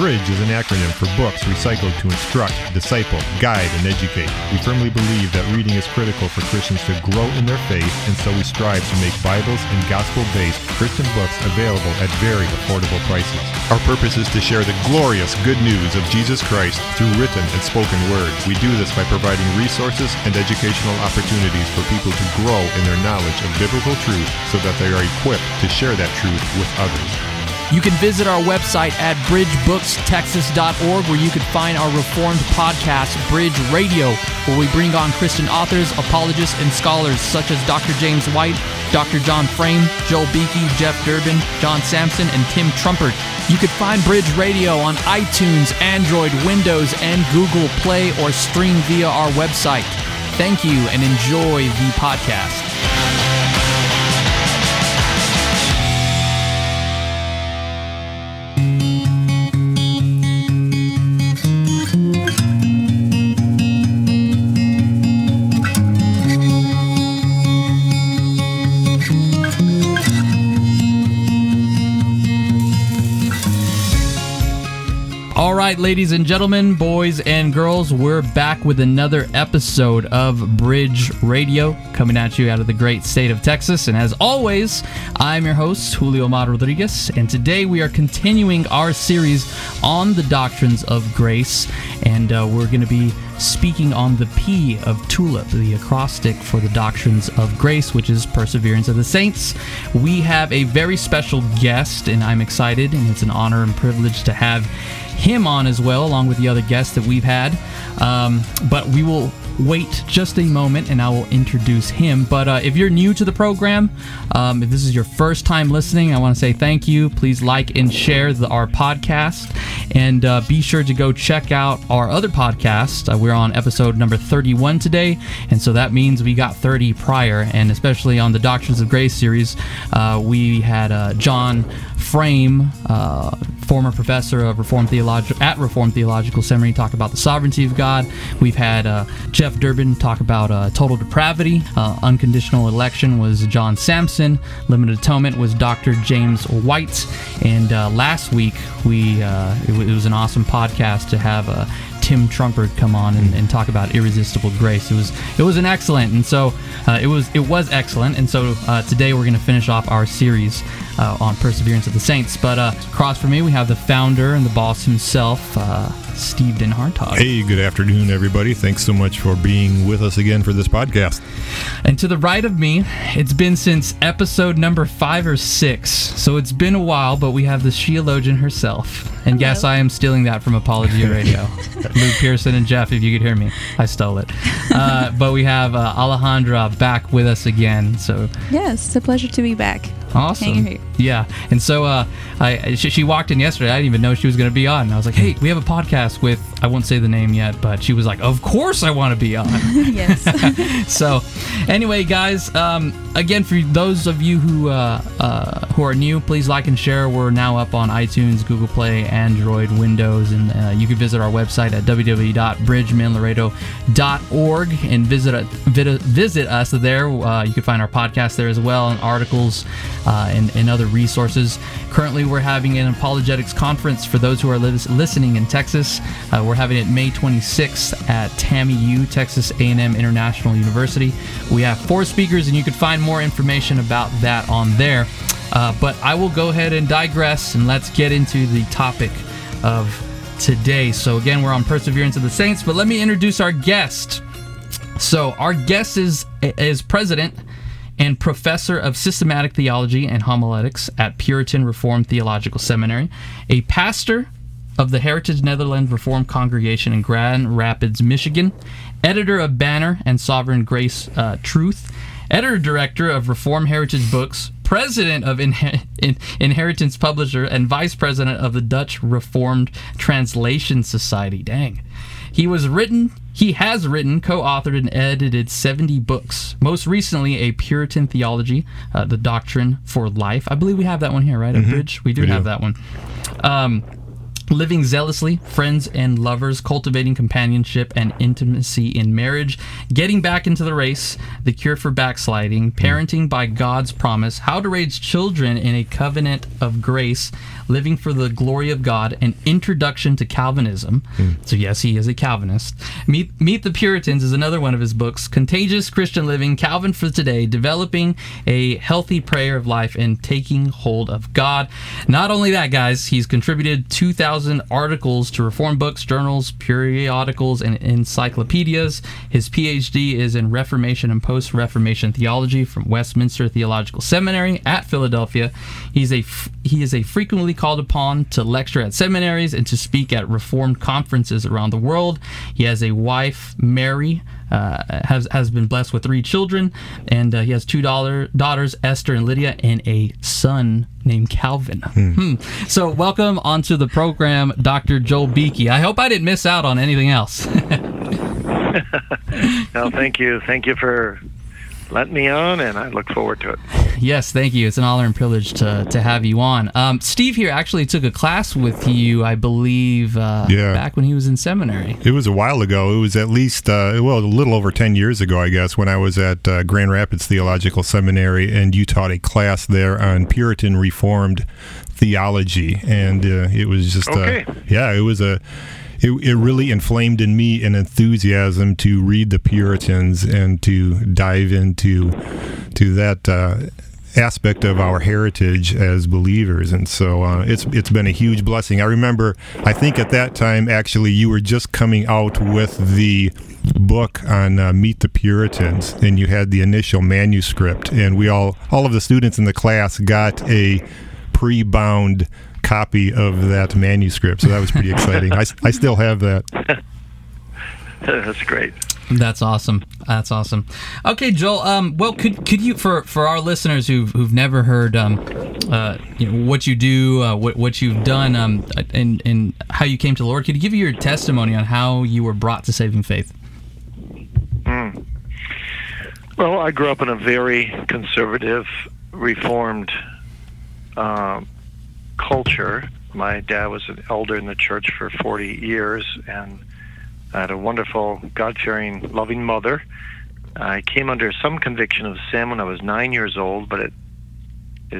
BRIDGE is an acronym for Books Recycled to Instruct, Disciple, Guide, and Educate. We firmly believe that reading is critical for Christians to grow in their faith, and so we strive to make Bibles and gospel-based Christian books available at very affordable prices. Our purpose is to share the glorious good news of Jesus Christ through written and spoken word. We do this by providing resources and educational opportunities for people to grow in their knowledge of biblical truth so that they are equipped to share that truth with others. You can visit our website at bridgebookstexas.org, where you can find our Reformed podcast, Bridge Radio, where we bring on Christian authors, apologists, and scholars such as Dr. James White, Dr. John Frame, Joel Beakey, Jeff Durbin, John Sampson, and Tim Trumpert. You can find Bridge Radio on iTunes, Android, Windows, and Google Play, or stream via our website. Thank you, and enjoy the podcast. All right, ladies and gentlemen, boys and girls, we're back with another episode of Bridge Radio, coming at you out of the great state of Texas. And as always, I'm your host, Julio Mar Rodriguez, and today we are continuing our series on the doctrines of grace, and we're going to be speaking on the P of TULIP, the acrostic for the doctrines of grace, which is perseverance of the saints. We have a very special guest, and I'm excited, and it's an honor and privilege to have him on as well, along with the other guests that we've had. But we will wait just a moment and I will introduce him. But if you're new to the program, if this is your first time listening, I want to say thank you. Please like and share our podcast, and be sure to go check out our other podcast. We're on episode number 31 today, and so that means we got 30 prior, and especially on the Doctrines of Grace series, we had John Frame, former professor of Reformed Theological Seminary, talk about the sovereignty of God. We've had Jeff Durbin talk about total depravity. Unconditional election was John Sampson. Limited atonement was Dr. James White. And last week it was an awesome podcast to have Tim Trumpert come on and talk about irresistible grace. It was an excellent, and so it was excellent. And so today we're going to finish off our series on perseverance of the saints. But across from me we have the founder and the boss himself, Steve Den Hartog. Hey, good afternoon, everybody. Thanks so much for being with us again for this podcast. And to the right of me, it's been since episode number 5 or 6, so it's been a while, but we have the Sheologian herself. And yes, I am stealing that from Apologia Radio. Luke Pearson and Jeff, if you could hear me, I stole it. But we have Alejandra back with us again. So yes, it's a pleasure to be back. Awesome. Yeah. And so she walked in yesterday. I didn't even know she was going to be on. And I was like, hey, we have a podcast with, I won't say the name yet, but she was like, of course I want to be on. Yes. So anyway, guys, again, for those of you who are new, please like and share. We're now up on iTunes, Google Play, Android, Windows, and you can visit our website at www.bridgemanlaredo.org and visit us there. You can find our podcast there as well, and articles and other resources. Currently, we're having an apologetics conference for those who are listening in Texas. We're having it May 26th at TAMIU, Texas A&M International University. We have 4 speakers, and you can find more information about that on there. But I will go ahead and digress, and let's get into the topic of today. So again, we're on Perseverance of the Saints, but let me introduce our guest. So our guest is President and Professor of Systematic Theology and Homiletics at Puritan Reformed Theological Seminary, a pastor of the Heritage Netherlands Reformed Congregation in Grand Rapids, Michigan, editor of Banner and Sovereign Grace Truth, editor-director of Reformed Heritage Books, president of Inheritance Publisher, and vice president of the Dutch Reformed Translation Society. Dang. He has written, co-authored, and edited 70 books. Most recently, A Puritan Theology, The Doctrine for Life. I believe we have that one here, right, at Bridge? We do have that one. Living zealously, friends and lovers, cultivating companionship and intimacy in marriage, getting back into the race, the cure for backsliding, parenting by God's promise, how to raise children in a covenant of grace, living for the glory of God, an introduction to Calvinism. So yes, he is a Calvinist. Meet the Puritans is another one of his books. Contagious Christian Living, Calvin for Today, developing a healthy prayer of life and taking hold of God. Not only that, guys, he's contributed 2,000 articles to Reformed books, journals, periodicals, and encyclopedias. His PhD is in Reformation and Post-Reformation Theology from Westminster Theological Seminary at Philadelphia. He is a frequently called upon to lecture at seminaries and to speak at Reformed conferences around the world. He has a wife, Mary, has been blessed with 3 children, and he has 2 daughters, Esther and Lydia, and a son named Calvin. So welcome onto the program, Dr. Joel Beeke. I hope I didn't miss out on anything else. No, thank you. Thank you for letting me on, and I look forward to it. Yes, thank you. It's an honor and privilege to have you on. Steve here actually took a class with you, I believe, back when he was in seminary. It was a while ago. It was at least, a little over 10 years ago, I guess, when I was at Grand Rapids Theological Seminary, and you taught a class there on Puritan Reformed theology. And it was just, It really inflamed in me an enthusiasm to read the Puritans and to dive into that aspect of our heritage as believers. And so it's been a huge blessing. I remember, I think at that time, actually, you were just coming out with the book on Meet the Puritans, and you had the initial manuscript, and we all of the students in the class got a pre-bound copy of that manuscript, so that was pretty exciting. I still have that. That's great. That's awesome. Okay, Joel. Well, could you, for our listeners who've never heard, what you do, what you've done, and how you came to the Lord, could you give your testimony on how you were brought to saving faith? Well, I grew up in a very conservative, Reformed culture. My dad was an elder in the church for 40 years, and I had a wonderful, God-fearing, loving mother. I came under some conviction of sin when I was 9 years old, but it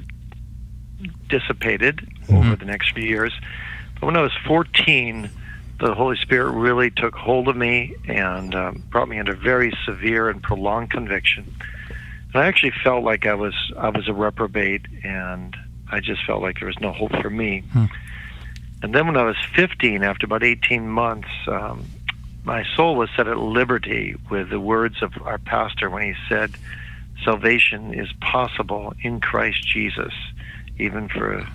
dissipated over the next few years. But when I was 14, the Holy Spirit really took hold of me and brought me under very severe and prolonged conviction. And I actually felt like I was a reprobate, and I just felt like there was no hope for me. And then when I was 15, after about 18 months, my soul was set at liberty with the words of our pastor when he said, salvation is possible in Christ Jesus, even for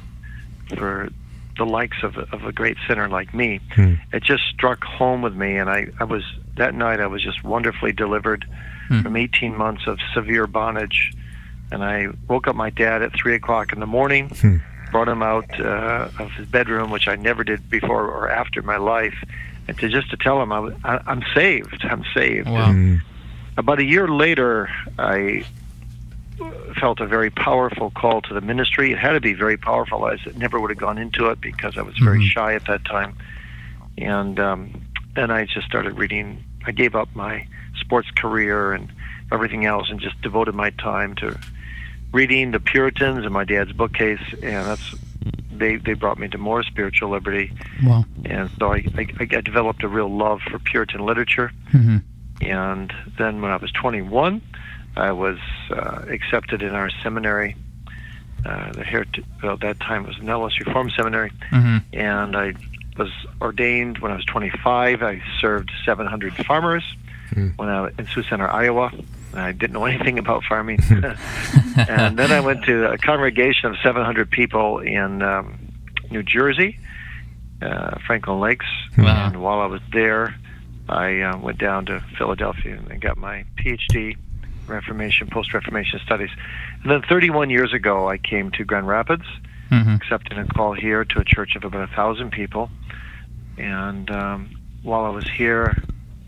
the likes of a great sinner like me. It just struck home with me, and that night I was just wonderfully delivered from 18 months of severe bondage. And I woke up my dad at 3 o'clock in the morning, brought him out of his bedroom, which I never did before or after in my life, and to tell him I'm saved. I'm saved. Wow. About a year later, I felt a very powerful call to the ministry. It had to be very powerful. I never would have gone into it because I was very shy at that time. And then I just started reading. I gave up my sports career and everything else and just devoted my time to reading the Puritans in my dad's bookcase, and they brought me to more spiritual liberty. Wow. And so I developed a real love for Puritan literature. And then when I was 21, I was accepted in our seminary. At that time it was Nellis Reformed Seminary. And I was ordained when I was 25. I served 700 farmers when I was in Sioux Center, Iowa. I didn't know anything about farming. And then I went to a congregation of 700 people in New Jersey, Franklin Lakes. Wow. And while I was there, I went down to Philadelphia and got my PhD, Reformation, Post-Reformation Studies. And then 31 years ago, I came to Grand Rapids, accepting a call here to a church of about 1,000 people. And while I was here,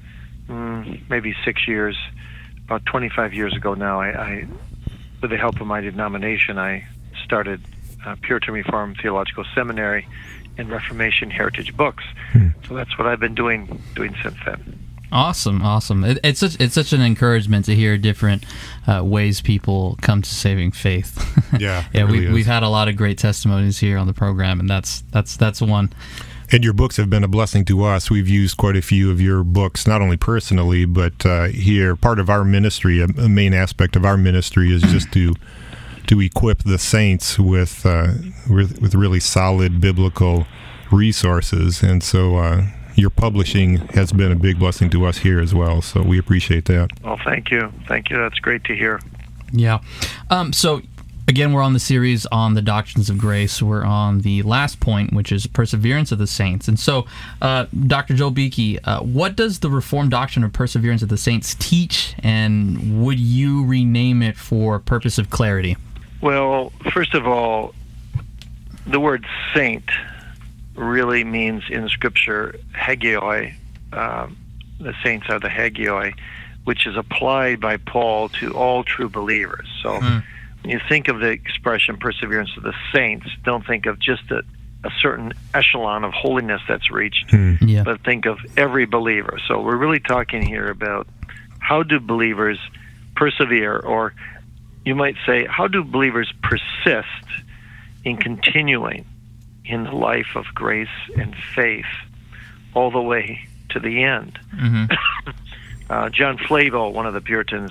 maybe 6 years, about 25 years ago now, I with the help of my denomination, I started Puritan Reformed Theological Seminary and Reformation Heritage Books. So that's what I've been doing since then. Awesome. It's such an encouragement to hear different ways people come to saving faith. Yeah, we've had a lot of great testimonies here on the program, and that's one. And your books have been a blessing to us. We've used quite a few of your books, not only personally, but here. Part of our ministry, a main aspect of our ministry, is just to equip the saints with really solid biblical resources. And so your publishing has been a big blessing to us here as well. So we appreciate that. Well, thank you. That's great to hear. Yeah. So again, we're on the series on the doctrines of grace. We're on the last point, which is perseverance of the saints. And so, Dr. Joel Beeke, what does the Reformed doctrine of perseverance of the saints teach, and would you rename it for purpose of clarity? Well, first of all, the word saint really means in Scripture hagioi. The saints are the hagioi, which is applied by Paul to all true believers. So when you think of the expression perseverance of the saints, don't think of just a certain echelon of holiness that's reached, but think of every believer. So we're really talking here about how do believers persevere, or you might say, how do believers persist in continuing in the life of grace and faith all the way to the end? John Flavel, one of the Puritans,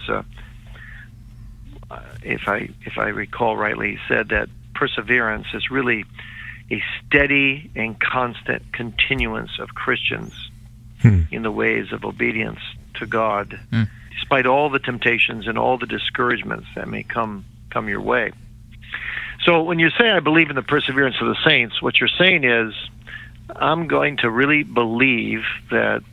if I recall rightly, said that perseverance is really a steady and constant continuance of Christians in the ways of obedience to God, despite all the temptations and all the discouragements that may come your way. So when you say I believe in the perseverance of the saints, what you're saying is I'm going to really believe that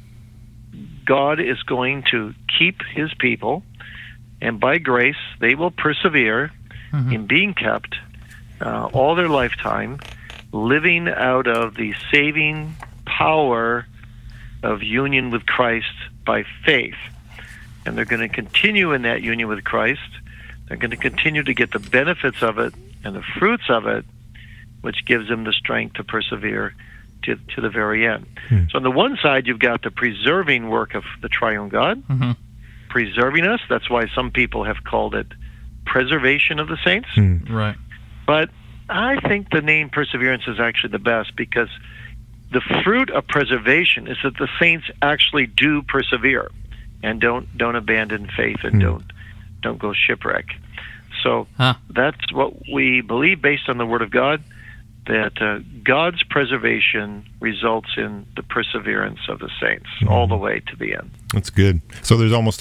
God is going to keep his people, and by grace they will persevere in being kept all their lifetime, living out of the saving power of union with Christ by faith. And they're going to continue in that union with Christ. They're going to continue to get the benefits of it and the fruits of it, which gives them the strength to persevere to the very end. So on the one side, you've got the preserving work of the triune God, preserving us. That's why some people have called it preservation of the saints. Right. But I think the name perseverance is actually the best, because the fruit of preservation is that the saints actually do persevere and don't abandon faith and don't go shipwreck. So that's what we believe based on the Word of God, that God's preservation results in the perseverance of the saints all the way to the end. That's good. So there's almost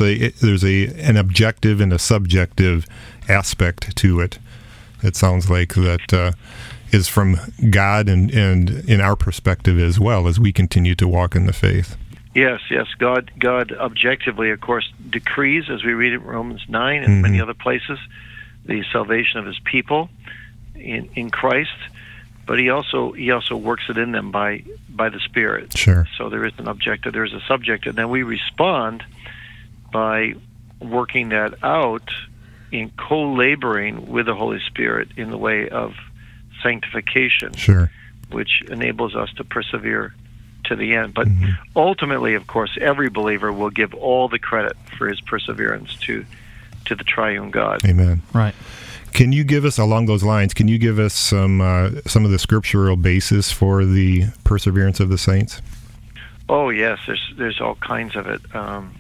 an objective and a subjective aspect to it. It sounds like that is from God and in our perspective as well, as we continue to walk in the faith. Yes. God objectively, of course, decrees, as we read in Romans 9 and many other places, the salvation of his people in Christ. But he also works it in them by the Spirit. Sure. So there is an objective, there is a subjective, and then we respond by working that out in co-laboring with the Holy Spirit in the way of sanctification, which enables us to persevere to the end. But ultimately, of course, every believer will give all the credit for his perseverance to the triune God. Amen. Right. Can you give us, along those lines, some of the scriptural basis for the perseverance of the saints? Oh, yes. There's all kinds of it.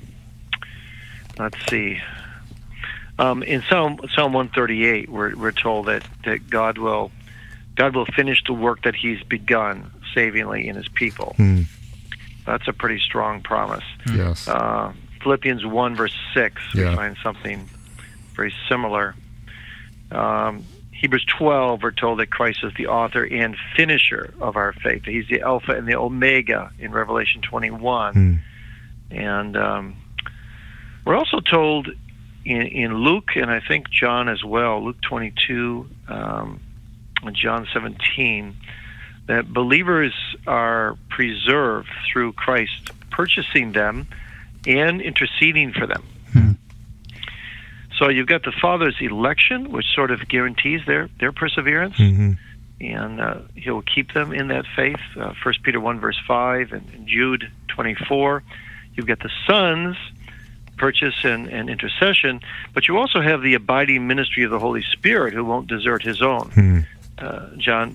Let's see. In Psalm 138, we're told that God will finish the work that he's begun savingly in his people. That's a pretty strong promise. Yes. Philippians 1, verse 6, we find something very similar. Hebrews 12, we're told that Christ is the author and finisher of our faith. He's the Alpha and the Omega in Revelation 21. And we're also told in Luke, and I think John as well, Luke 22 and John 17, that believers are preserved through Christ purchasing them and interceding for them. So you've got the Father's election, which sort of guarantees their perseverance. and he'll keep them in that faith. 1 Peter 1 verse 5 and Jude 24. You've got the sons, purchase and intercession, but you also have the abiding ministry of the Holy Spirit who won't desert his own. John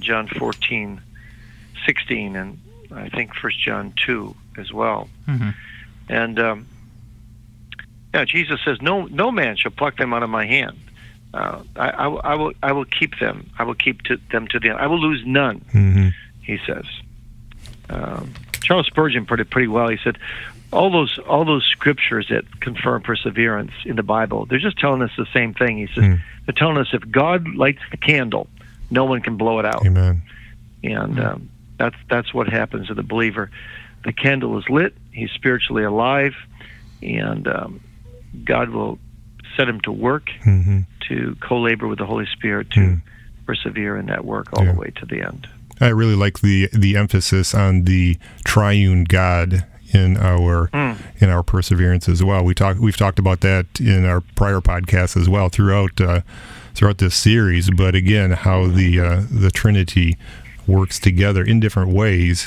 14:16, and I think 1 John 2 as well. And Jesus says, no man shall pluck them out of my hand. I will keep them. I will keep them to the end. I will lose none, he says. Charles Spurgeon put it pretty well. He said, all those scriptures that confirm perseverance in the Bible, they're just telling us the same thing. He says, they're telling us if God lights the candle, no one can blow it out. Amen. And that's what happens to the believer. The candle is lit. He's spiritually alive, and God will set him to work to co-labor with the Holy Spirit to persevere in that work all the way to the end. I really like the emphasis on the triune God in our perseverance as well. We've talked about that in our prior podcasts as well throughout this series. But again, how the Trinity works together in different ways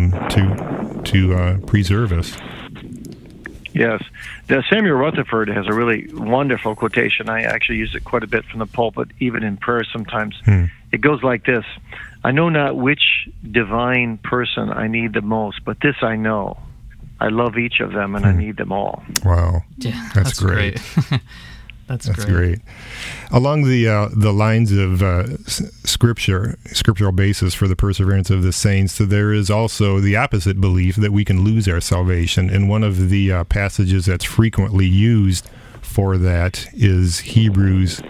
to preserve us. Yes. Samuel Rutherford has a really wonderful quotation. I actually use it quite a bit from the pulpit, even in prayer sometimes. It goes like this: I know not which divine person I need the most, but this I know. I love each of them, and I need them all. Wow. Yeah, that's great. That's great. Along the lines of scriptural basis for the perseverance of the saints, there is also the opposite belief that we can lose our salvation. And one of the passages that's frequently used for that is Hebrews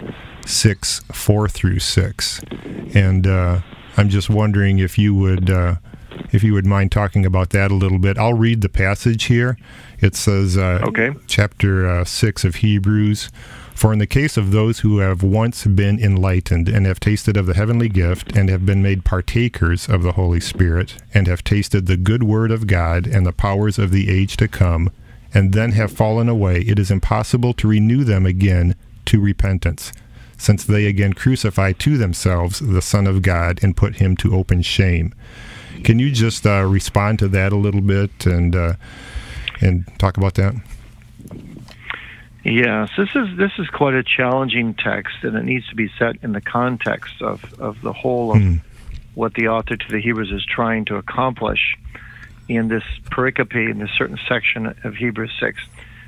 6:4-6. And I'm just wondering if you would mind talking about that a little bit. I'll read the passage here. It says, chapter 6 of Hebrews, "For in the case of those who have once been enlightened and have tasted of the heavenly gift and have been made partakers of the Holy Spirit and have tasted the good word of God and the powers of the age to come, and then have fallen away, it is impossible to renew them again to repentance, since they again crucify to themselves the Son of God and put him to open shame." Can you just respond to that a little bit and talk about that? Yes, this is quite a challenging text, and it needs to be set in the context of the whole of what the author to the Hebrews is trying to accomplish in this pericope, in this certain section of Hebrews 6.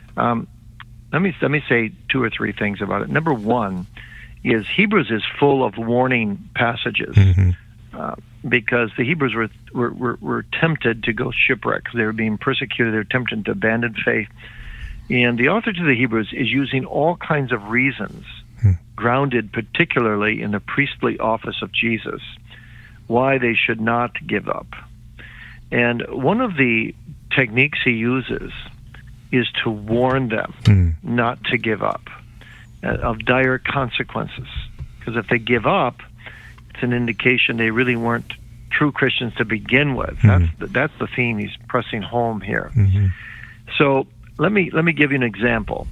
Let me say two or three things about it. Number one is Hebrews is full of warning passages. Because the Hebrews were tempted to go shipwreck. They were being persecuted. They were tempted to abandon faith. And the author to the Hebrews is using all kinds of reasons, grounded particularly in the priestly office of Jesus, why they should not give up. And one of the techniques he uses is to warn them not to give up, of dire consequences. Because if they give up, it's an indication they really weren't true Christians to begin with. That's the theme he's pressing home here. So let me give you an example.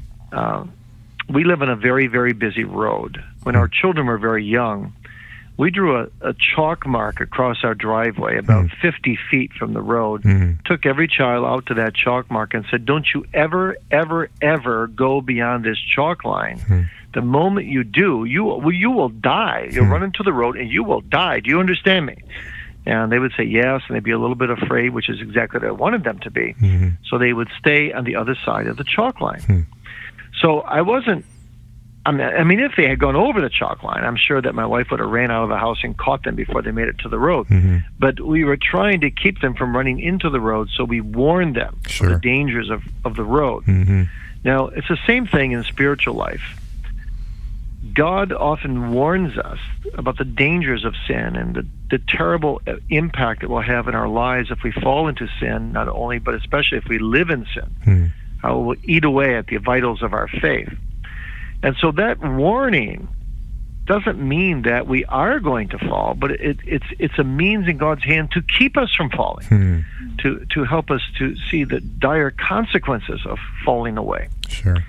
We live on a very, very busy road. When our children were very young, we drew a chalk mark across our driveway about 50 feet from the road, took every child out to that chalk mark and said, don't you ever, ever, ever go beyond this chalk line. The moment you do, you will die. You'll run into the road and you will die. Do you understand me? And they would say yes, and they'd be a little bit afraid, which is exactly what I wanted them to be. So they would stay on the other side of the chalk line. So I mean, if they had gone over the chalk line, I'm sure that my wife would have ran out of the house and caught them before they made it to the road. But we were trying to keep them from running into the road, so we warned them of the dangers of the road. Now, it's the same thing in spiritual life. God often warns us about the dangers of sin and the terrible impact it will have in our lives if we fall into sin, not only, but especially if we live in sin, how it will eat away at the vitals of our faith. And so that warning doesn't mean that we are going to fall, but it's a means in God's hand to keep us from falling, to help us to see the dire consequences of falling away.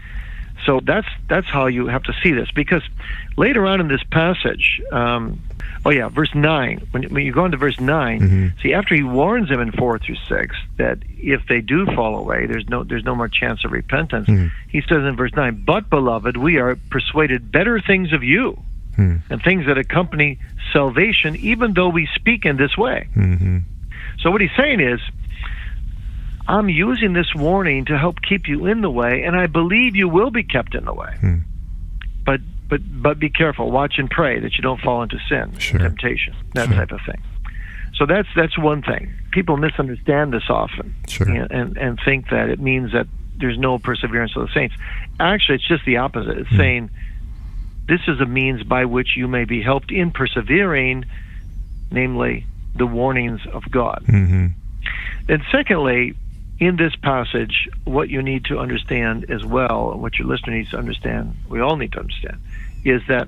So that's how you have to see this, because later on in this passage, Oh yeah, verse 9. When you go into verse 9, see, after he warns them in 4 through 6 that if they do fall away, there's no more chance of repentance. He says in verse 9, "But beloved, we are persuaded better things of you, and things that accompany salvation, even though we speak in this way." So what he's saying is, I'm using this warning to help keep you in the way, and I believe you will be kept in the way. But be careful, watch and pray that you don't fall into sin, temptation, that type of thing. So that's one thing. People misunderstand this often and think that it means that there's no perseverance of the saints. Actually, it's just the opposite. It's saying this is a means by which you may be helped in persevering, namely the warnings of God. And secondly, in this passage, what you need to understand as well, what your listener needs to understand, we all need to understand, is that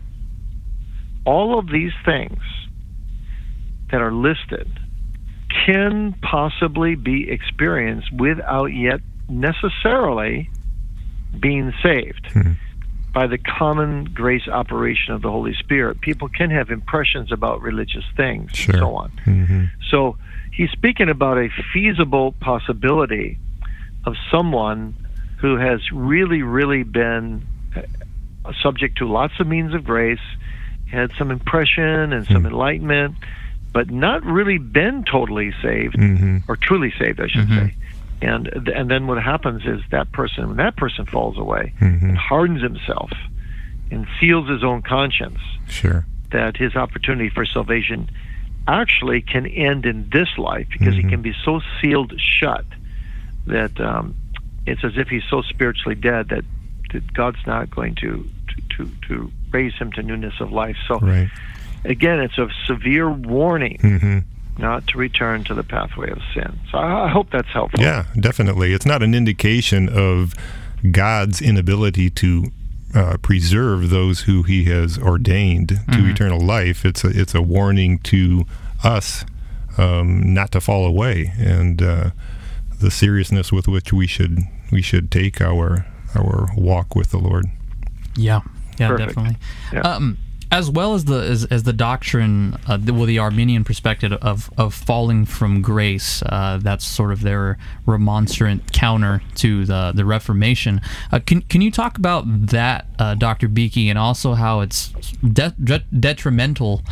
all of these things that are listed can possibly be experienced without yet necessarily being saved. By the common grace operation of the Holy Spirit, people can have impressions about religious things and so on. So he's speaking about a feasible possibility of someone who has really been subject to lots of means of grace, had some impression and some enlightenment, but not really been totally saved, or truly saved, I should say. And then what happens is when that person falls away and hardens himself and seals his own conscience, that his opportunity for salvation actually can end in this life, because he can be so sealed shut that it's as if he's so spiritually dead that God's not going to raise him to newness of life. So again, it's a severe warning not to return to the pathway of sin. So I hope that's helpful. Yeah, definitely. It's not an indication of God's inability to preserve those who he has ordained to eternal life. It's a warning to us not to fall away, and the seriousness with which we should take our walk with the Lord. Yeah, Perfect. Definitely. Yeah. As well as the doctrine, the Arminian perspective of falling from grace, that's sort of their remonstrant counter to the Reformation. Can you talk about that, Dr. Beeke, and also how it's detrimental,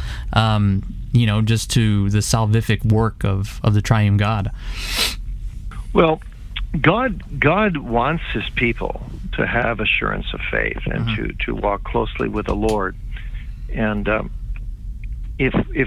just to the salvific work of the Triune God? Well, God wants his people to have assurance of faith and to walk closely with the Lord. And if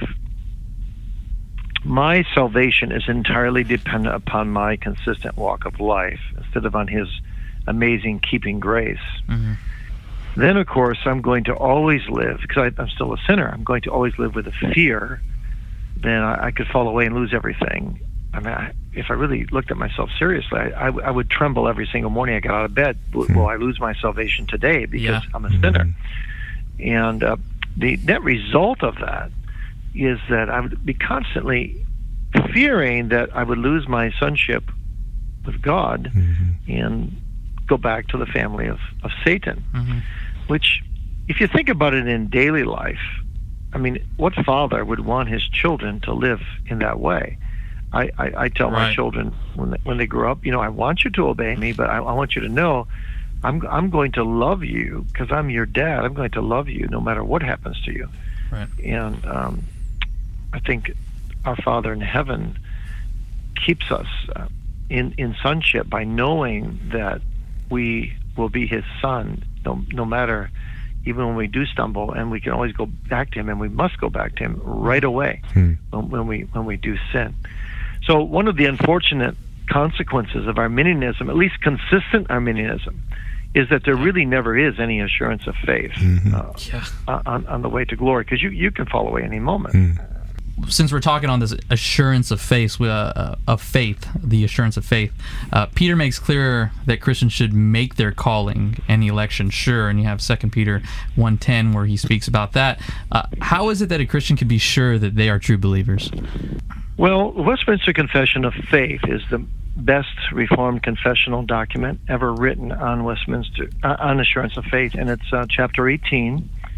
my salvation is entirely dependent upon my consistent walk of life instead of on his amazing keeping grace, then of course I'm going to always live, because I'm still a sinner, I'm going to always live with a fear that I could fall away and lose everything. I mean, if I really looked at myself seriously, I would tremble every single morning I got out of bed. Will I lose my salvation today because I'm a sinner? And the net result of that is that I would be constantly fearing that I would lose my sonship with God and go back to the family of Satan, which, if you think about it in daily life, I mean, what father would want his children to live in that way? I tell my children when they grow up, I want you to obey me, but I want you to know I'm going to love you because I'm your dad. I'm going to love you no matter what happens to you. Right. And I think our Father in heaven keeps us in sonship by knowing that we will be his son no matter, even when we do stumble, and we can always go back to him, and we must go back to him right away when we do sin. So one of the unfortunate consequences of Arminianism, at least consistent Arminianism, is that there really never is any assurance of faith on the way to glory, because you can fall away any moment. Since we're talking on this assurance of faith, the assurance of faith, Peter makes clear that Christians should make their calling and election sure, and you have 2 Peter 1:10 where he speaks about that. How is it that a Christian can be sure that they are true believers? Well, the Westminster Confession of Faith is the best Reformed confessional document ever written on assurance of faith, and it's chapter 18,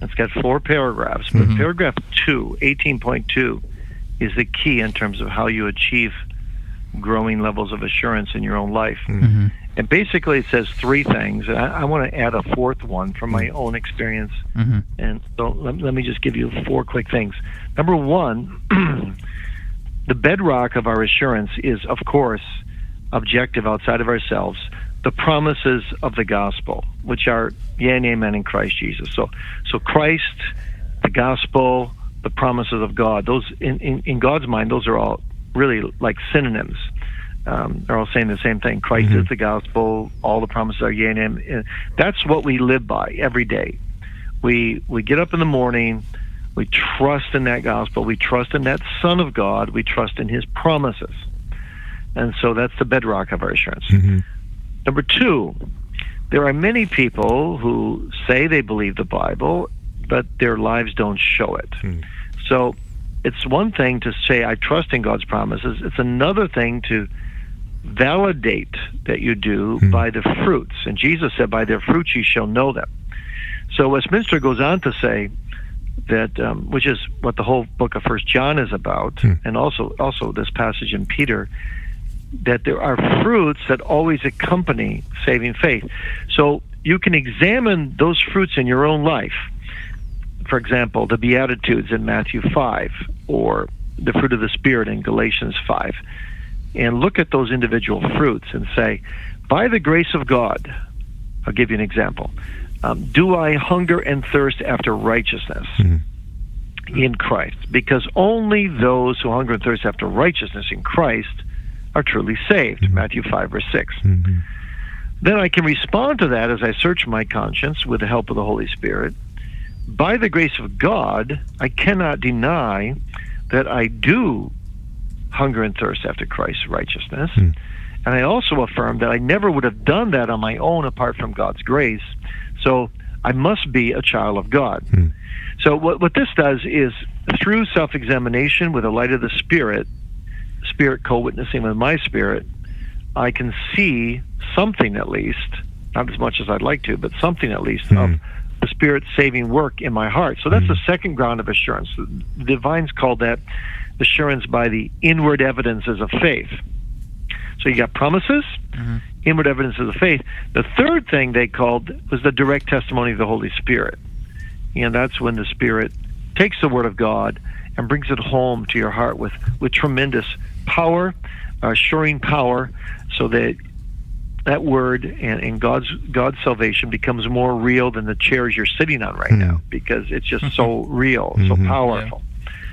It's got 4 paragraphs, but paragraph 2, 18.2, is the key in terms of how you achieve growing levels of assurance in your own life. And basically it says 3 things. And I want to add a 4th one from my own experience. And so let me just give you 4 quick things. Number 1, the bedrock of our assurance is, of course, objective outside of ourselves, the promises of the gospel, which are yea and amen in Christ Jesus. So Christ, the gospel, the promises of God, those in God's mind, those are all really like synonyms. They're all saying the same thing. Christ is the gospel, all the promises are yea and amen. That's what we live by every day. We get up in the morning, we trust in that gospel, we trust in that Son of God, we trust in his promises. And so that's the bedrock of our assurance. Number 2, there are many people who say they believe the Bible, but their lives don't show it. So it's one thing to say, I trust in God's promises. It's another thing to validate that you do by the fruits. And Jesus said, by their fruits you shall know them. So Westminster goes on to say that, which is what the whole book of 1 John is about, and also this passage in Peter, that there are fruits that always accompany saving faith. So you can examine those fruits in your own life. For example, the Beatitudes in Matthew 5, or the fruit of the Spirit in Galatians 5, and look at those individual fruits and say, by the grace of God, I'll give you an example. Do I hunger and thirst after righteousness in Christ? Because only those who hunger and thirst after righteousness in Christ are truly saved, Matthew 5, verse 6. Then I can respond to that as I search my conscience with the help of the Holy Spirit. By the grace of God, I cannot deny that I do hunger and thirst after Christ's righteousness. And I also affirm that I never would have done that on my own apart from God's grace. So I must be a child of God. So what this does is, through self-examination with the light of the Spirit co-witnessing with my spirit, I can see something at least, not as much as I'd like to, but something at least of the Spirit's saving work in my heart. So that's the second ground of assurance. The divines call that assurance by the inward evidences of faith. So you got promises, inward evidences of faith. The third thing they called was the direct testimony of the Holy Spirit. And that's when the Spirit takes the Word of God and brings it home to your heart with tremendous power, assuring power, so that that word and God's salvation becomes more real than the chairs you're sitting on right now, because it's just so real, so powerful.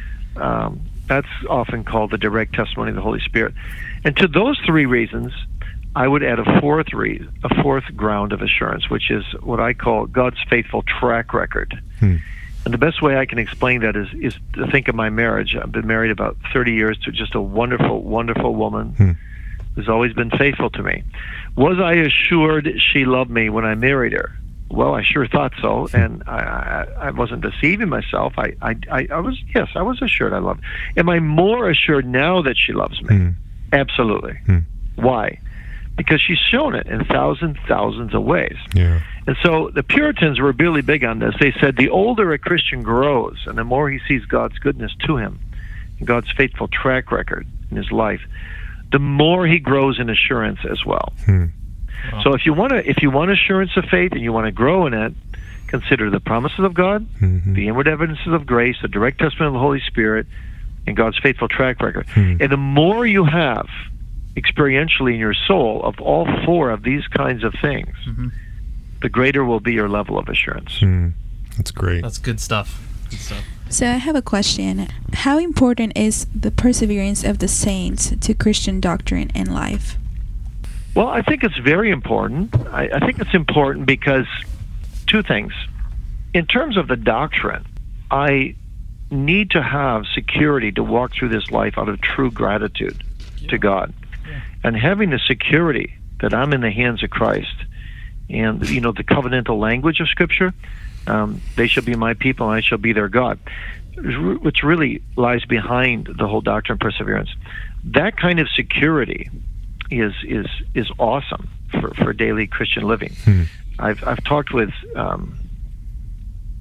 That's often called the direct testimony of the Holy Spirit. And to those 3 reasons, I would add a fourth ground of assurance, which is what I call God's faithful track record. And the best way I can explain that is to think of my marriage. I've been married about 30 years to just a wonderful, wonderful woman who's always been faithful to me. Was I assured she loved me when I married her? Well, I sure thought so, and I wasn't deceiving myself. I was assured I loved her. Am I more assured now that she loves me? Absolutely. Why? Because she's shown it in thousands of ways. And so the Puritans were really big on this. They said the older a Christian grows and the more he sees God's goodness to him and God's faithful track record in his life, the more he grows in assurance as well. Wow. So if you want assurance of faith and you want to grow in it, consider the promises of God, the inward evidences of grace, the direct testimony of the Holy Spirit, and God's faithful track record. And the more you have experientially in your soul of all 4 of these kinds of things, the greater will be your level of assurance. That's great. That's good stuff. So I have a question. How important is the perseverance of the saints to Christian doctrine and life? Well, I think it's very important. I think it's important because 2 things. In terms of the doctrine, I need to have security to walk through this life out of true gratitude to God. And having the security that I'm in the hands of Christ, and the covenantal language of Scripture, they shall be my people and I shall be their God, which really lies behind the whole doctrine of perseverance. That kind of security is awesome for daily Christian living. I've talked with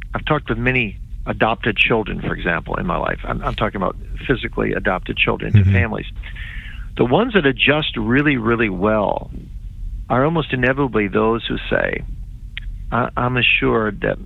I've talked with many adopted children, for example, in my life. I'm talking about physically adopted children into families. The ones that adjust really, really well are almost inevitably those who say, I'm assured that,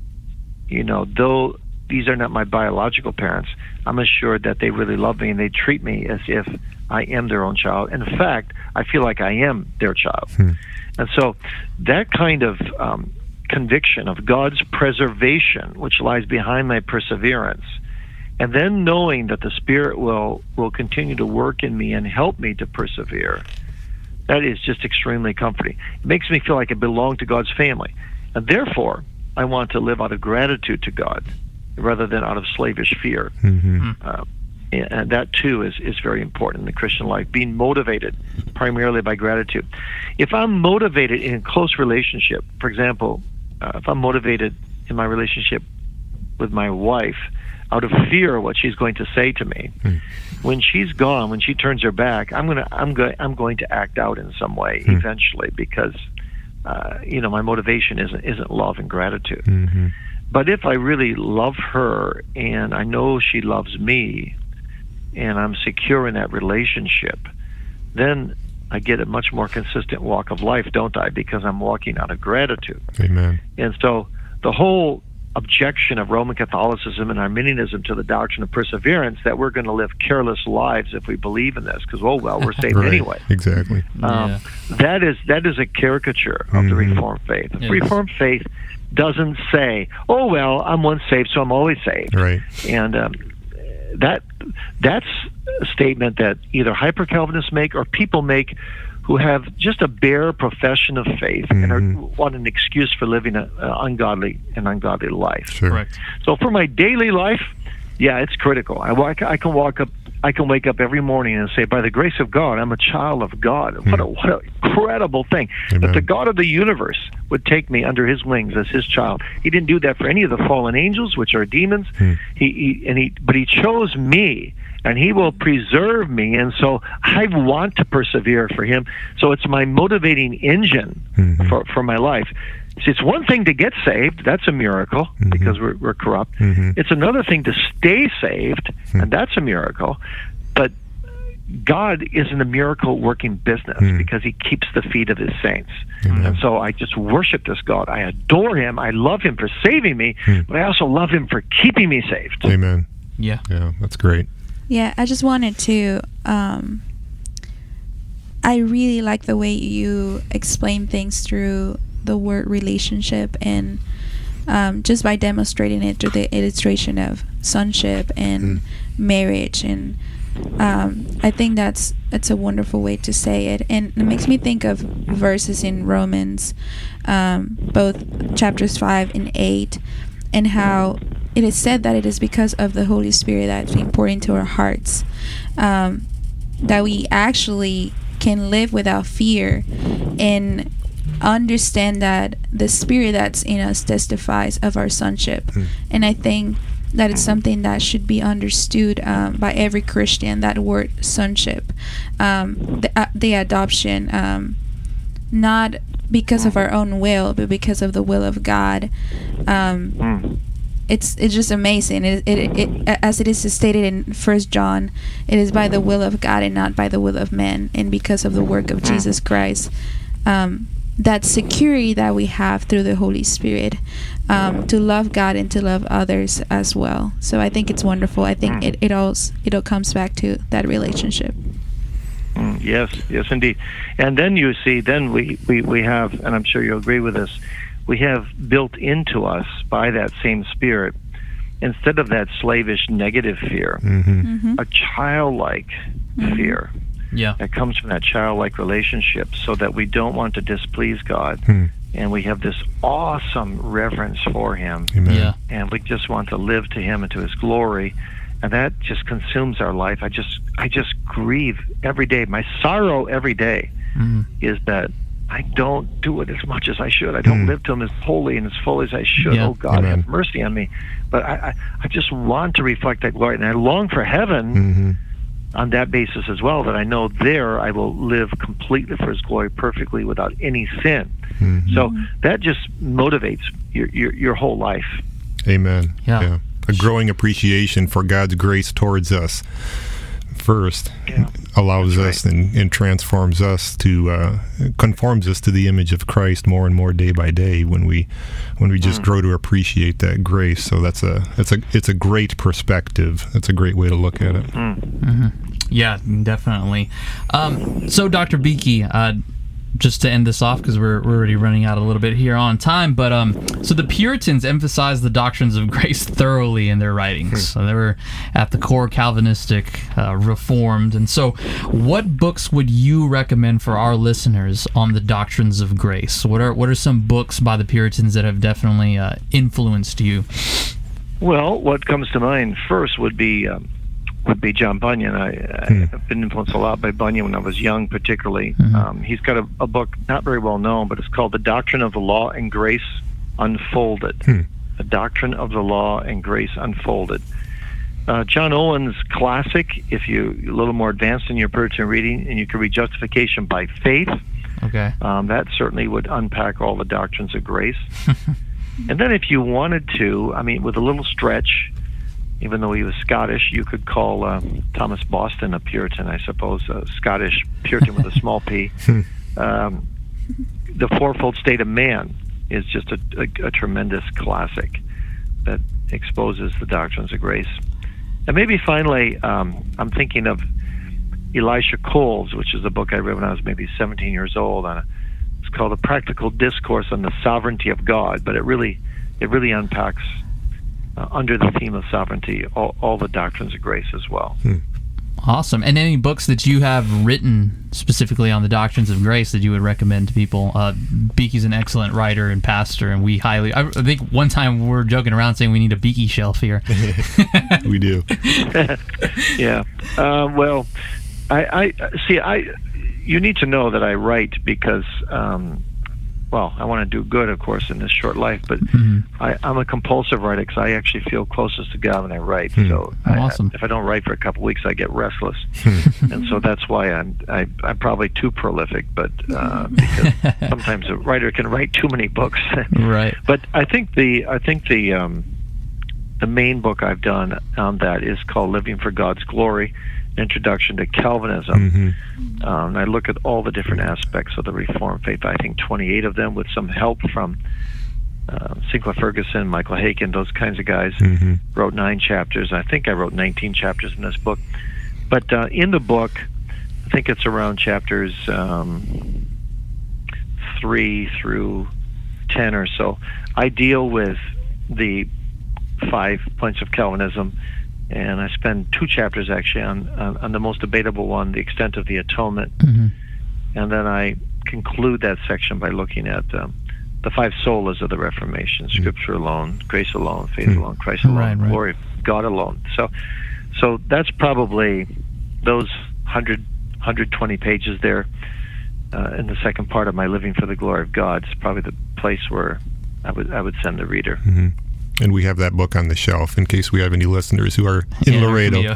though these are not my biological parents, I'm assured that they really love me and they treat me as if I am their own child. And in fact, I feel like I am their child. And so that kind of conviction of God's preservation, which lies behind my perseverance, and then knowing that the Spirit will continue to work in me and help me to persevere, that is just extremely comforting. It makes me feel like I belong to God's family. And therefore, I want to live out of gratitude to God rather than out of slavish fear. And that, too, is very important in the Christian life, being motivated primarily by gratitude. If I'm motivated in a close relationship, for example, if I'm motivated in my relationship with my wife out of fear of what she's going to say to me, when she's gone, when she turns her back, I'm going to act out in some way eventually because my motivation isn't love and gratitude. But if I really love her and I know she loves me and I'm secure in that relationship, then I get a much more consistent walk of life, don't I? Because I'm walking out of gratitude. Amen. And so the whole objection of Roman Catholicism and Arminianism to the doctrine of perseverance, that we're going to live careless lives if we believe in this, because, we're saved right. anyway. Exactly. That is a caricature of the Reformed faith. The Reformed faith doesn't say, I'm once saved, so I'm always saved. Right. And that's a statement that either hyper-Calvinists make or people make who have just a bare profession of faith and want an excuse for living an ungodly life. Sure. Correct. So for my daily life, it's critical. I can wake up every morning and say, by the grace of God, I'm a child of God. What an incredible thing. Amen. That the God of the universe would take me under his wings as his child. He didn't do that for any of the fallen angels, which are demons. But he chose me, and he will preserve me. And so I want to persevere for him. So it's my motivating engine for my life. See, it's one thing to get saved. That's a miracle because we're corrupt. It's another thing to stay saved, and that's a miracle. But God is in the miracle-working business because he keeps the feet of his saints. And so I just worship this God. I adore him. I love him for saving me, but I also love him for keeping me saved. Amen. Yeah, that's great. Yeah, I just wanted to... I really like the way you explain things through the word relationship, and just by demonstrating it through the illustration of sonship and marriage, and I think it's a wonderful way to say it, and it makes me think of verses in Romans, both chapters 5 and 8, and how it is said that it is because of the Holy Spirit that's being poured into our hearts that we actually can live without fear and understand that the Spirit that's in us testifies of our sonship. And I think that it's something that should be understood by every Christian, that word sonship, the adoption, not because of our own will, but because of the will of God. It's just amazing. It as it is stated in 1 John, it is by the will of God and not by the will of man, and because of the work of Jesus Christ. That security that we have through the Holy Spirit, to love God and to love others as well. So I think it's wonderful. I think it all comes back to that relationship. Yes, indeed. And then you see, we have, and I'm sure you'll agree with this, we have built into us by that same Spirit, instead of that slavish negative fear, a childlike fear. Yeah. That comes from that childlike relationship, so that we don't want to displease God. And we have this awesome reverence for him. Amen. Yeah. And we just want to live to him and to his glory. And that just consumes our life. I just grieve every day. My sorrow every day is that I don't do it as much as I should. I don't live to him as holy and as full as I should. Yeah. Oh, God, Amen. have mercy on me. But I just want to reflect that glory. And I long for heaven on that basis as well, that I know there I will live completely for his glory, perfectly, without any sin. So that just motivates your whole life. Amen. Yeah. A growing appreciation for God's grace towards us first allows us and transforms us to conforms us to the image of Christ more and more day by day when we just grow to appreciate that grace. So it's a great perspective. That's a great way to look at it. Mm-hmm. Yeah, definitely. So Dr. Beeke, just to end this off, because we're already running out a little bit here on time, but so the Puritans emphasized the doctrines of grace thoroughly in their writings. So they were at the core Calvinistic, Reformed. And so what books would you recommend for our listeners on the doctrines of grace? What are some books by the Puritans that have definitely influenced you? Well, what comes to mind first would be John Bunyan. I've been influenced a lot by Bunyan when I was young, particularly. He's got a book not very well known, but it's called The Doctrine of the Law and Grace Unfolded. The Doctrine of the Law and Grace Unfolded. John Owen's classic, if you're a little more advanced in your Puritan reading, and you can read Justification by Faith. Okay. That certainly would unpack all the doctrines of grace. And then if you wanted to, with a little stretch, even though he was Scottish, you could call Thomas Boston a Puritan, I suppose, a Scottish Puritan with a small p. The Fourfold State of Man is just a tremendous classic that exposes the doctrines of grace. And maybe finally, I'm thinking of Elisha Coles, which is a book I read when I was maybe 17 years old. It's called A Practical Discourse on the Sovereignty of God, but it really unpacks under the theme of sovereignty, all the doctrines of grace as well. Awesome. And any books that you have written specifically on the doctrines of grace that you would recommend to people? Beeke's an excellent writer and pastor, and I think one time we were joking around saying we need a Beeke shelf here. We do. Yeah. Well, you need to know that I write because I want to do good, of course, in this short life, but I'm a compulsive writer because I actually feel closest to God when I write. So awesome. If I don't write for a couple weeks, I get restless. And so that's why I'm probably too prolific, but because sometimes a writer can write too many books. Right. But I think the main book I've done on that is called Living for God's Glory, Introduction to Calvinism. And I look at all the different aspects of the Reformed faith. I think 28 of them with some help from Sinclair Ferguson, Michael Haykin, those kinds of guys. Wrote 9 chapters. I think I wrote 19 chapters in this book. But in the book, I think it's around chapters 3 through 10 or so, I deal with the 5 points of Calvinism. And I spend 2 chapters actually on the most debatable one, the extent of the atonement. And then I conclude that section by looking at the 5 solas of the Reformation: Scripture alone, grace alone, faith alone, Christ alone, right. glory of God alone. So that's probably those 120 pages there in the second part of my Living for the Glory of God. It's probably the place where I would send the reader. And we have that book on the shelf in case we have any listeners who are in Laredo.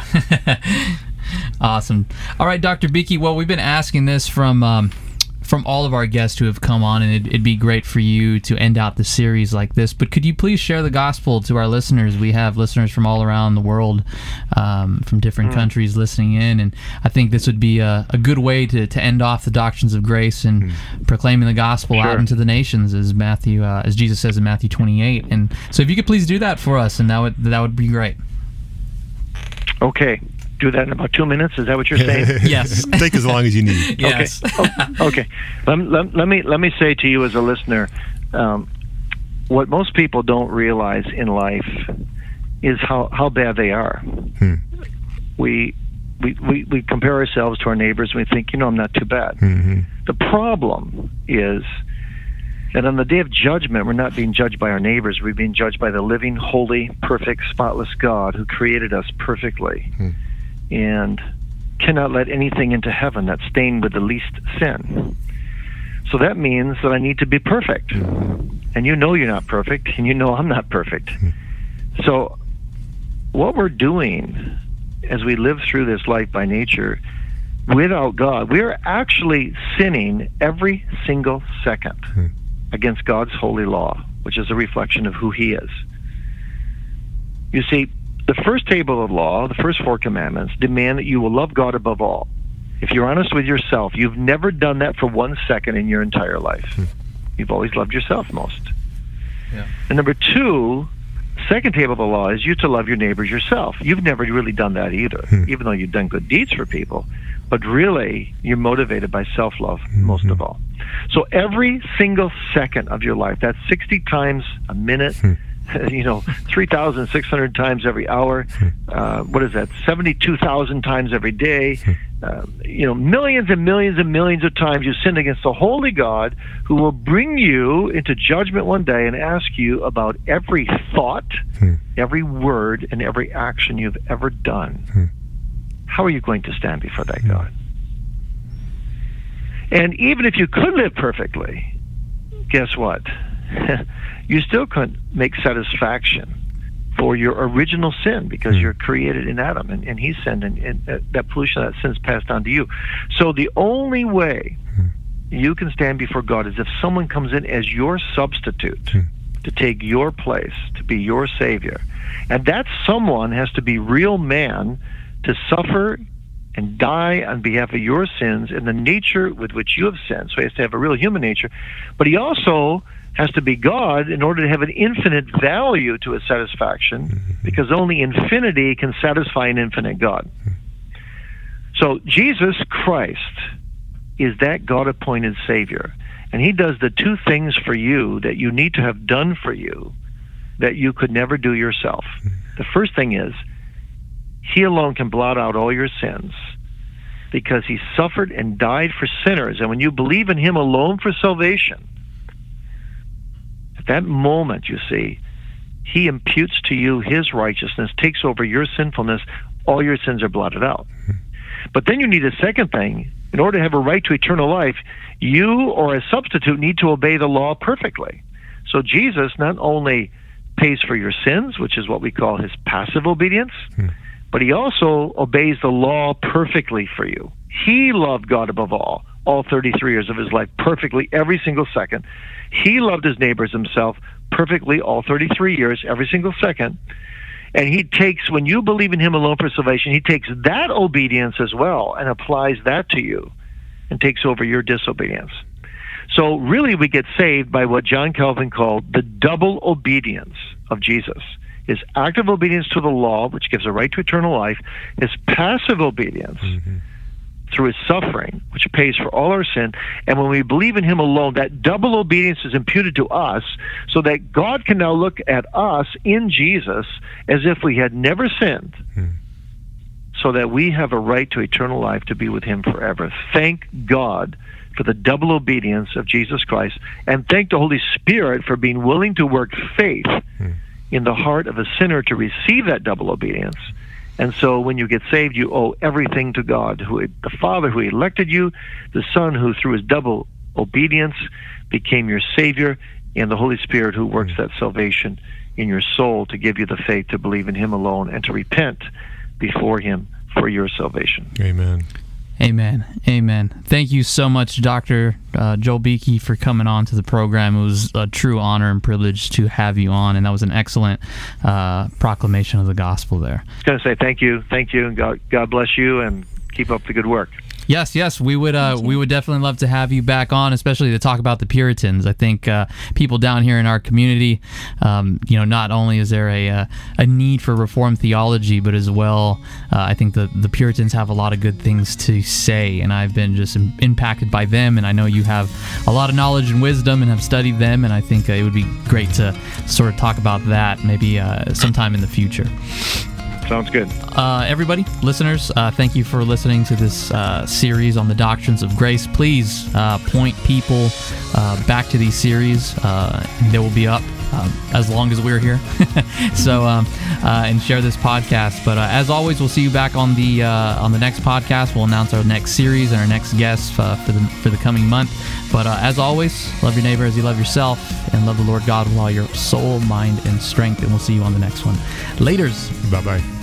Awesome. All right, Dr. Beeke, well, we've been asking this from all of our guests who have come on, and it'd be great for you to end out the series like this. But could you please share the gospel to our listeners? We have listeners from all around the world, from different countries listening in, and I think this would be a good way to end off the doctrines of grace and proclaiming the gospel out into the nations, as Jesus says in Matthew 28. And so, if you could please do that for us, and that would be great. Okay. Do that in about 2 minutes. Is that what you're saying? Yes. Take as long as you need. Yes. Okay. Let me say to you as a listener, what most people don't realize in life is how bad they are. We compare ourselves to our neighbors and we think, I'm not too bad. The problem is that on the day of judgment, we're not being judged by our neighbors. We're being judged by the living, holy, perfect, spotless God who created us perfectly. And cannot let anything into heaven that's stained with the least sin. So that means that I need to be perfect. And you're not perfect, and I'm not perfect. So what we're doing as we live through this life by nature without God, we're actually sinning every single second against God's holy law, which is a reflection of who He is. You see, the first table of law, the first 4 commandments, demand that you will love God above all. If you're honest with yourself, you've never done that for 1 second in your entire life. You've always loved yourself most. Yeah. And number 2, second table of the law is you to love your neighbors yourself. You've never really done that either, even though you've done good deeds for people. But really, you're motivated by self-love most of all. So every single second of your life, that's 60 times a minute, 3,600 times every hour. What is that? 72,000 times every day. Millions and millions and millions of times you sin against the holy God, who will bring you into judgment one day and ask you about every thought, every word, and every action you've ever done. How are you going to stand before that God? And even if you could live perfectly, guess what? You still couldn't make satisfaction for your original sin, because you're created in Adam, and he sinned, and that pollution, that sin's passed on to you. So the only way you can stand before God is if someone comes in as your substitute to take your place, to be your Savior. And that someone has to be real man to suffer and die on behalf of your sins in the nature with which you have sinned. So he has to have a real human nature. But he also has to be God in order to have an infinite value to his satisfaction, because only infinity can satisfy an infinite God. So Jesus Christ is that God-appointed Savior. And he does the 2 things for you that you need to have done for you that you could never do yourself. The first thing is, he alone can blot out all your sins, because he suffered and died for sinners. And when you believe in him alone for salvation, at that moment, you see, he imputes to you his righteousness, takes over your sinfulness, all your sins are blotted out. But then you need a second thing. In order to have a right to eternal life, you or a substitute need to obey the law perfectly. So Jesus not only pays for your sins, which is what we call his passive obedience, but he also obeys the law perfectly for you. He loved God above all 33 years of his life, perfectly, every single second. He loved his neighbors himself perfectly, all 33 years, every single second. And he takes, when you believe in him alone for salvation, he takes that obedience as well and applies that to you and takes over your disobedience. So really we get saved by what John Calvin called the double obedience of Jesus. His active obedience to the law, which gives a right to eternal life, his passive obedience through his suffering, which pays for all our sin. And when we believe in him alone, that double obedience is imputed to us, so that God can now look at us in Jesus as if we had never sinned, so that we have a right to eternal life to be with him forever. Thank God for the double obedience of Jesus Christ, and thank the Holy Spirit for being willing to work faith in the heart of a sinner to receive that double obedience. And so when you get saved, you owe everything to God, the Father who elected you, the Son who through his double obedience became your Savior, and the Holy Spirit who works that salvation in your soul to give you the faith to believe in him alone and to repent before him for your salvation. Amen. Amen. Amen. Thank you so much, Dr. Joel Beeke, for coming on to the program. It was a true honor and privilege to have you on, and that was an excellent proclamation of the gospel there. I was going to say thank you, and God bless you, and keep up the good work. Yes, we would definitely love to have you back on, especially to talk about the Puritans. I think people down here in our community, not only is there a need for Reformed theology, but as well, I think the Puritans have a lot of good things to say, and I've been just impacted by them, and I know you have a lot of knowledge and wisdom and have studied them, and I think it would be great to sort of talk about that maybe sometime in the future. Sounds good. Everybody, listeners, thank you for listening to this series on the doctrines of grace. Please point people back to these series. They will be up as long as we're here. So, and share this podcast. But as always, we'll see you back on the next podcast. We'll announce our next series and our next guest for the coming month. But as always, love your neighbor as you love yourself, and love the Lord God with all your soul, mind, and strength. And we'll see you on the next one. Laters. Bye-bye.